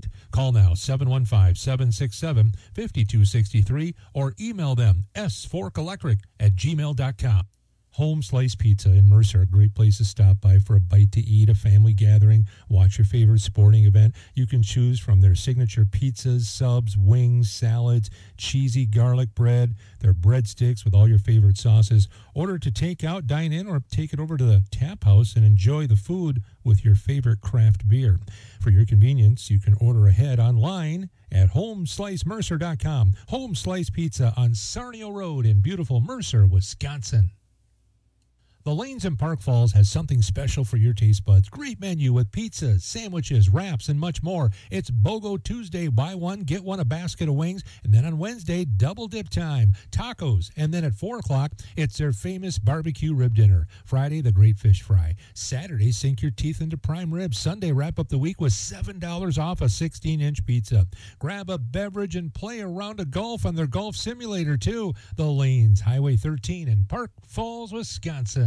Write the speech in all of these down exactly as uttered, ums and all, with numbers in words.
delight. Call now seven one five, seven six seven, five two six three or email them s fork electric at gmail dot com. Home Slice Pizza in Mercer, a great place to stop by for a bite to eat, a family gathering, watch your favorite sporting event. You can choose from their signature pizzas, subs, wings, salads, cheesy garlic bread, their breadsticks with all your favorite sauces. Order to take out, dine in, or take it over to the tap house and enjoy the food with your favorite craft beer. For your convenience, you can order ahead online at home slice mercer dot com. Home Slice Pizza on Sarnio Road in beautiful Mercer, Wisconsin. The Lanes in Park Falls has something special for your taste buds. Great menu with pizzas, sandwiches, wraps, and much more. It's BOGO Tuesday, buy one, get one, a basket of wings. And then on Wednesday, double dip time, tacos. And then at four o'clock, it's their famous barbecue rib dinner. Friday, the great fish fry. Saturday, sink your teeth into prime ribs. Sunday, wrap up the week with seven dollars off a sixteen-inch pizza. Grab a beverage and play a round of golf on their golf simulator, too. The Lanes, Highway thirteen in Park Falls, Wisconsin.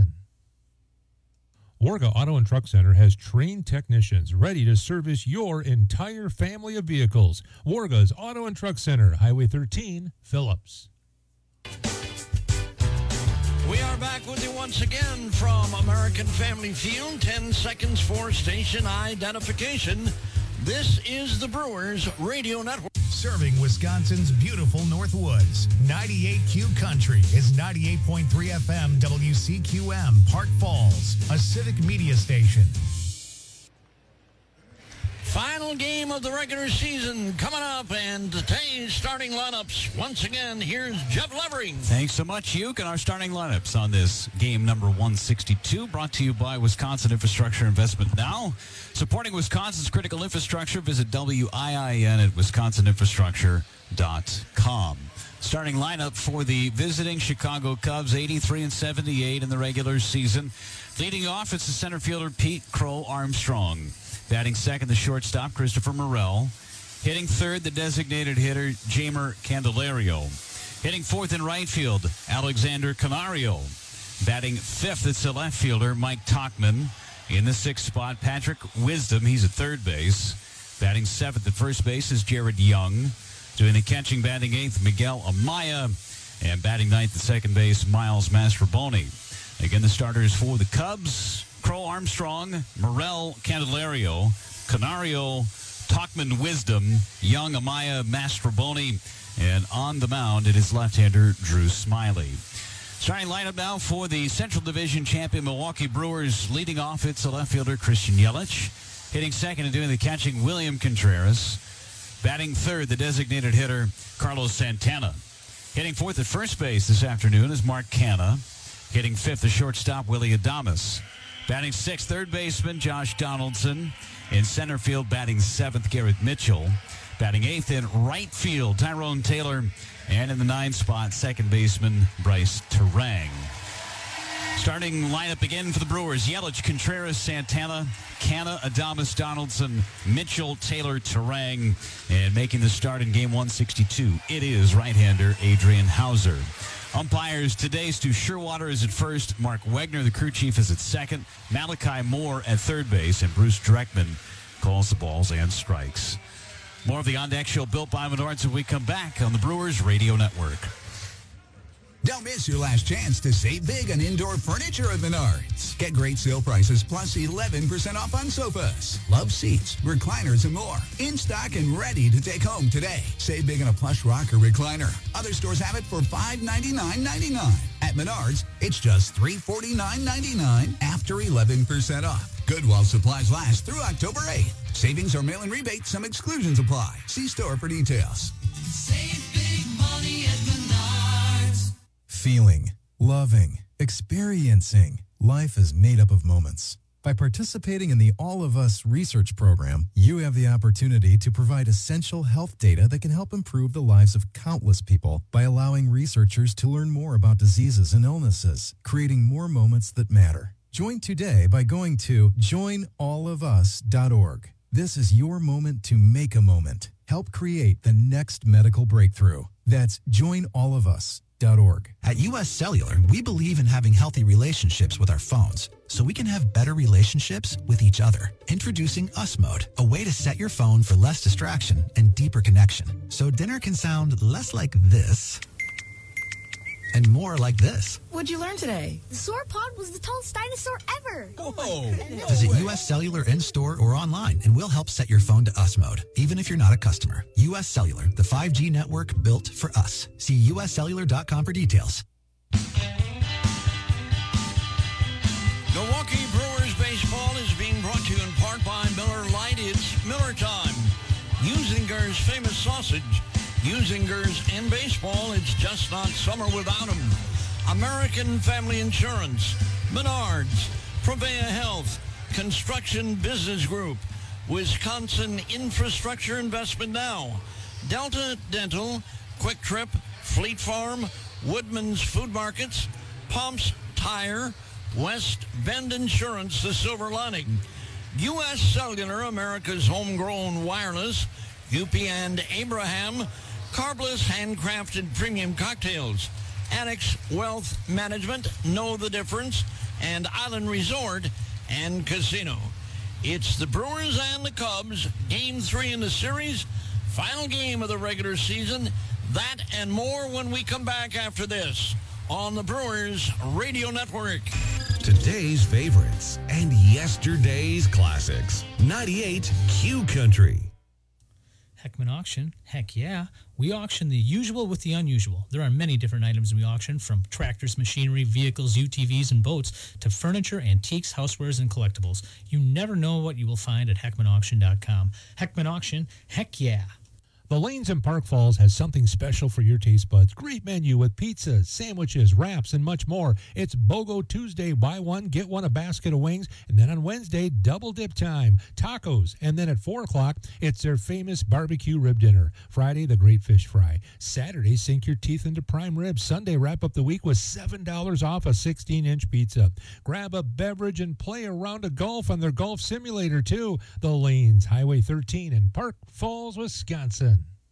Warga Auto and Truck Center has trained technicians ready to service your entire family of vehicles. Warga's Auto and Truck Center, Highway thirteen, Phillips. We are back with you once again from American Family Field. ten seconds for station identification. This is the Brewers Radio Network. Serving Wisconsin's beautiful North Woods. ninety-eight Q Country is ninety-eight point three F M W C Q M, Park Falls, a civic media station. Final game of the regular season coming up, and today's starting lineups. Once again, here's Jeff Levering. Thanks so much, Hugh. And our starting lineups on this game number one sixty-two, brought to you by Wisconsin Infrastructure Investment Now. Supporting Wisconsin's critical infrastructure, visit W I I N at wisconsin infrastructure dot com. Starting lineup for the visiting Chicago Cubs, eighty-three and seventy-eight in the regular season. Leading off, it's the center fielder Pete Crow Armstrong. Batting second, the shortstop, Christopher Morel. Hitting third, the designated hitter, Jeimer Candelario. Hitting fourth in right field, Alexander Canario. Batting fifth, it's the left fielder, Mike Tauchman. In the sixth spot, Patrick Wisdom. He's at third base. Batting seventh at first base is Jared Young. Doing the catching, batting eighth, Miguel Amaya. And batting ninth at second base, Miles Mastroboni. Again, the starters for the Cubs, Crow Armstrong, Morel Candelario, Canario, Tauchman Wisdom, Young, Amaya, Mastroboni, and on the mound it is left-hander Drew Smiley. Starting lineup now for the Central Division champion Milwaukee Brewers. Leading off, it's the left fielder Christian Yelich. Hitting second and doing the catching, William Contreras. Batting third, the designated hitter Carlos Santana. Hitting fourth at first base this afternoon is Mark Canha. Hitting fifth, the shortstop Willie Adames. Batting sixth, third baseman Josh Donaldson. In center field, batting seventh, Garrett Mitchell. Batting eighth in right field, Tyrone Taylor. And in the ninth spot, second baseman Bryce Terang. Starting lineup again for the Brewers, Yelich, Contreras, Santana, Canha, Adames, Donaldson, Mitchell, Taylor, Terang. And making the start in game one sixty-two, it is right-hander Adrian Hauser. Umpires today, Stu Sherwater is at first, Mark Wegner, the crew chief, is at second, Malachi Moore at third base, and Bruce Dreckman calls the balls and strikes. More of the On Deck Show built by Menards when we come back on the Brewers Radio Network. Don't miss your last chance to save big on indoor furniture at Menards. Get great sale prices plus eleven percent off on sofas, love seats, recliners, and more. In stock and ready to take home today. Save big on a plush rocker recliner. Other stores have it for five ninety-nine ninety-nine. At Menards, it's just three forty-nine ninety-nine after eleven percent off. Good while supplies last through October eighth. Savings or mail-in rebate, some exclusions apply. See store for details. Save big money at Menards. Feeling, loving, experiencing. Life is made up of moments. By participating in the All of Us research program, you have the opportunity to provide essential health data that can help improve the lives of countless people by allowing researchers to learn more about diseases and illnesses, creating more moments that matter. Join today by going to join all of us dot org. This is your moment to make a moment. Help create the next medical breakthrough. That's join all of us dot org. At U S Cellular, we believe in having healthy relationships with our phones so we can have better relationships with each other. Introducing Us Mode, a way to set your phone for less distraction and deeper connection. So dinner can sound less like this and more like this. What'd you learn today? The sauropod was the tallest dinosaur ever. Whoa! Visit U S Cellular in-store or online, and we'll help set your phone to Us Mode, even if you're not a customer. U S Cellular, the five G network built for us. See U S cellular dot com for details. Milwaukee Brewers baseball is being brought to you in part by Miller Lite. It's Miller time. Usinger's famous sausage. Usinger's in baseball. It's just not summer without them. American Family Insurance, Menards, Prevea Health, Construction Business Group, Wisconsin Infrastructure Investment Now, Delta Dental, Quick Trip, Fleet Farm, Woodman's Food Markets, Pumps Tire, West Bend Insurance, the Silver Lining, U S Cellular, America's homegrown wireless, U P and Abraham, Carbless handcrafted premium cocktails, Annex Wealth Management, Know the Difference, and Island Resort and Casino. It's the Brewers and the Cubs, game three in the series, final game of the regular season. That and more when we come back after this on the Brewers Radio Network. Today's favorites and yesterday's classics. ninety-eight Q Country. Heckman Auction, heck yeah. We auction the usual with the unusual. There are many different items we auction, from tractors, machinery, vehicles, U T Vs, and boats, to furniture, antiques, housewares, and collectibles. You never know what you will find at heckman auction dot com. Heckman Auction, heck yeah. The Lanes in Park Falls has something special for your taste buds. Great menu with pizzas, sandwiches, wraps, and much more. It's BOGO Tuesday, buy one, get one, a basket of wings. And then on Wednesday, double dip time, tacos. And then at four o'clock, it's their famous barbecue rib dinner. Friday, the great fish fry. Saturday, sink your teeth into prime ribs. Sunday, wrap up the week with seven dollars off a sixteen-inch pizza. Grab a beverage and play a round of golf on their golf simulator, too. The Lanes, Highway thirteen in Park Falls, Wisconsin.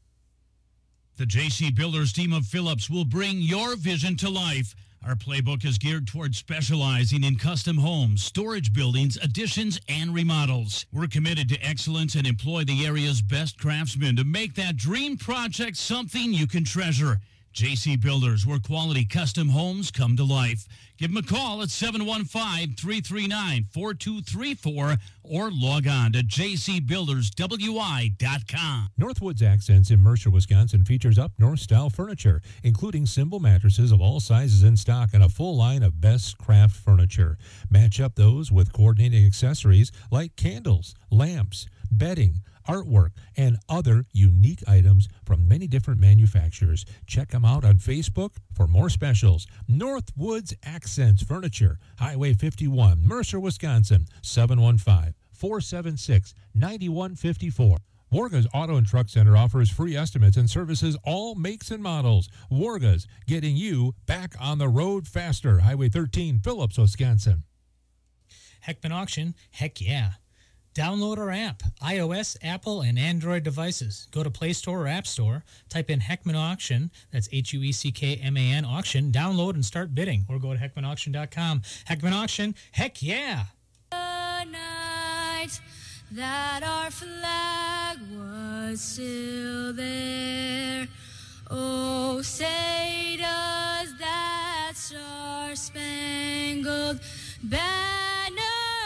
The J C Builders team of Phillips will bring your vision to life. Our playbook is geared towards specializing in custom homes, storage buildings, additions, and remodels. We're committed to excellence and employ the area's best craftsmen to make that dream project something you can treasure. J C Builders, where quality custom homes come to life. Give them a call at seven one five, three three nine, four two three four or log on to j c builders w i dot com. Northwoods Accents in Mercer, Wisconsin features up-north-style furniture, including Symbol mattresses of all sizes in stock and a full line of best craft furniture. Match up those with coordinating accessories like candles, lamps, bedding, artwork, and other unique items from many different manufacturers. Check them out on Facebook for more specials. Northwoods Accents Furniture, Highway fifty-one, Mercer, Wisconsin, seven one five, four seven six, nine one five four. Warga's Auto and Truck Center offers free estimates and services all makes and models. Warga's, getting you back on the road faster. Highway thirteen, Phillips, Wisconsin. Heckman Auction, heck yeah. Download our app, iOS, Apple, and Android devices. Go to Play Store or App Store, type in Heckman Auction, that's H U E C K M A N Auction, download and start bidding, or go to heckman auction dot com. Heckman Auction, heck yeah! The night that our flag was still there, oh, say does that star-spangled banner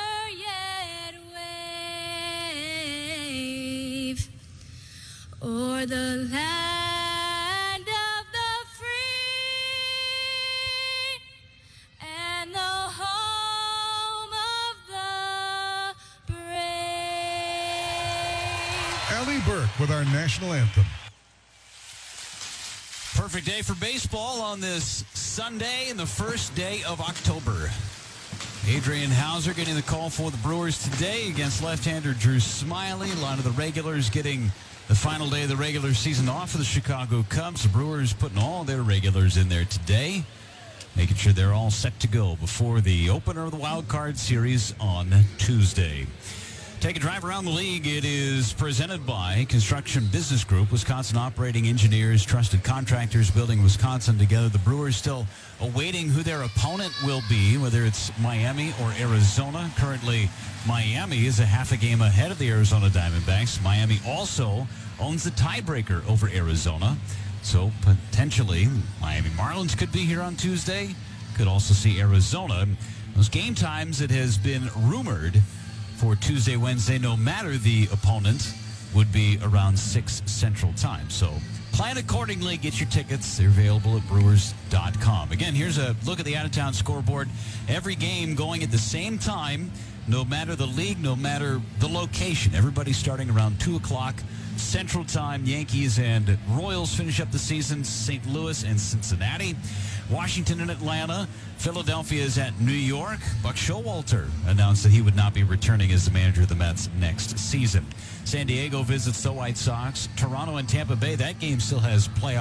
or the land of the free and the home of the brave. Allie Burke with our national anthem. Perfect day for baseball on this Sunday and the first day of October. Adrian Hauser getting the call for the Brewers today against left-hander Drew Smiley. A lot of the regulars getting the final day of the regular season off for the Chicago Cubs. The Brewers putting all their regulars in there today, making sure they're all set to go before the opener of the Wild Card Series on Tuesday. Take a drive around the league. It is presented by Construction Business Group, Wisconsin operating engineers, trusted contractors, building Wisconsin together. The Brewers still awaiting who their opponent will be, whether it's Miami or Arizona. Currently, Miami is a half a game ahead of the Arizona Diamondbacks. Miami also owns the tiebreaker over Arizona. So potentially, Miami Marlins could be here on Tuesday. Could also see Arizona. Those game times, it has been rumored for Tuesday, Wednesday, no matter the opponent, would be around six Central Time. So plan accordingly. Get your tickets. They're available at brewers dot com. Again, here's a look at the out-of-town scoreboard. Every game going at the same time, no matter the league, no matter the location. Everybody starting around two o'clock Central Time. Yankees and Royals finish up the season. Saint Louis and Cincinnati. Washington and Atlanta. Philadelphia is at New York. Buck Showalter announced that he would not be returning as the manager of the Mets next season. San Diego visits the White Sox. Toronto and Tampa Bay, that game still has playoff